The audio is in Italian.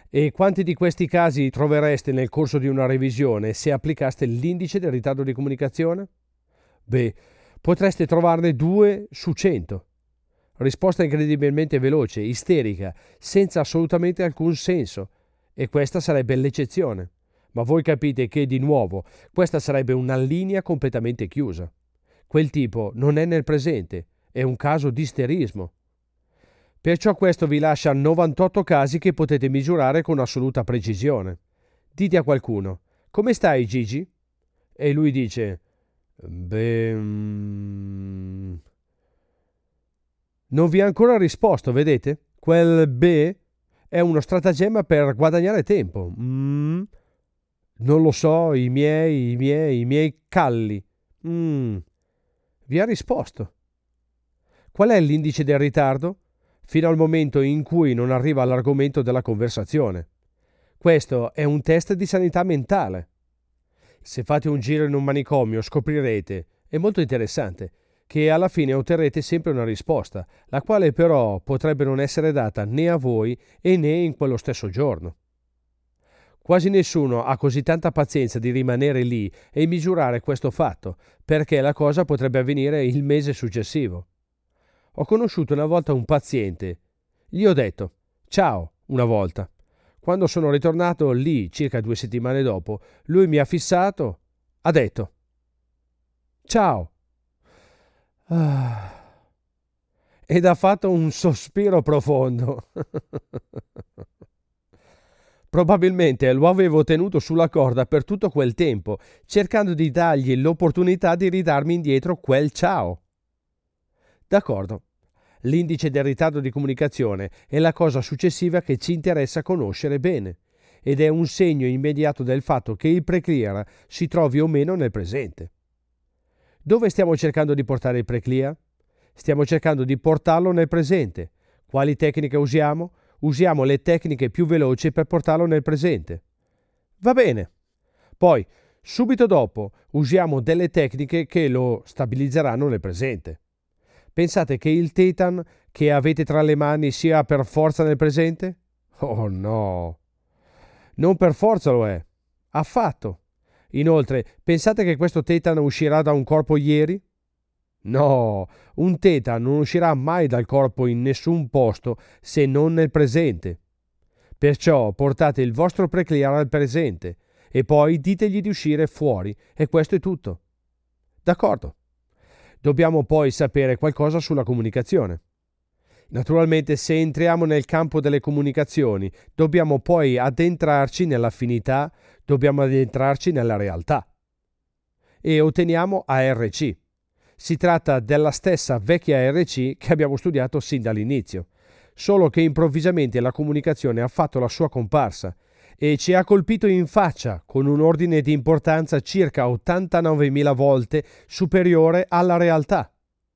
E quanti di questi casi trovereste nel corso di una revisione se applicaste l'indice del ritardo di comunicazione? Beh, potreste trovarne 2 su 100. Risposta incredibilmente veloce, isterica, senza assolutamente alcun senso. E questa sarebbe l'eccezione. Ma voi capite che, di nuovo, questa sarebbe una linea completamente chiusa. Quel tipo non è nel presente, è un caso di isterismo. Perciò questo vi lascia 98 casi che potete misurare con assoluta precisione. Dite a qualcuno: come stai, Gigi? E lui dice: beh, non vi ha ancora risposto, vedete? Quel beh è uno stratagemma per guadagnare tempo. Non lo so, i miei calli. Vi ha risposto. Qual è l'indice del ritardo? Fino al momento in cui non arriva all'argomento della conversazione. Questo è un test di sanità mentale. Se fate un giro in un manicomio scoprirete, è molto interessante, che alla fine otterrete sempre una risposta, la quale però potrebbe non essere data né a voi e né in quello stesso giorno. Quasi nessuno ha così tanta pazienza di rimanere lì e misurare questo fatto, perché la cosa potrebbe avvenire il mese successivo. Ho conosciuto una volta un paziente. Gli ho detto ciao una volta. Quando sono ritornato lì, circa 2 settimane dopo, lui mi ha fissato, ha detto ciao. Ed ha fatto un sospiro profondo. Probabilmente lo avevo tenuto sulla corda per tutto quel tempo, cercando di dargli l'opportunità di ridarmi indietro quel ciao. D'accordo. L'indice del ritardo di comunicazione è la cosa successiva che ci interessa conoscere bene, ed è un segno immediato del fatto che il pre-clear si trovi o meno nel presente. Dove stiamo cercando di portare il pre-clear? Stiamo cercando di portarlo nel presente. Quali tecniche usiamo? Usiamo le tecniche più veloci per portarlo nel presente. Va bene. Poi, subito dopo, usiamo delle tecniche che lo stabilizzeranno nel presente. Pensate che il Titan che avete tra le mani sia per forza nel presente? Oh no! Non per forza lo è. Affatto. Inoltre, pensate che questo Titan uscirà da un corpo ieri? No, un Titan non uscirà mai dal corpo in nessun posto se non nel presente. Perciò portate il vostro pre-clear al presente e poi ditegli di uscire fuori e questo è tutto. D'accordo. Dobbiamo poi sapere qualcosa sulla comunicazione. Naturalmente, se entriamo nel campo delle comunicazioni, dobbiamo poi addentrarci nell'affinità, dobbiamo addentrarci nella realtà. E otteniamo ARC. Si tratta della stessa vecchia ARC che abbiamo studiato sin dall'inizio, solo che improvvisamente la comunicazione ha fatto la sua comparsa e ci ha colpito in faccia con un ordine di importanza circa 89.000 volte superiore alla realtà.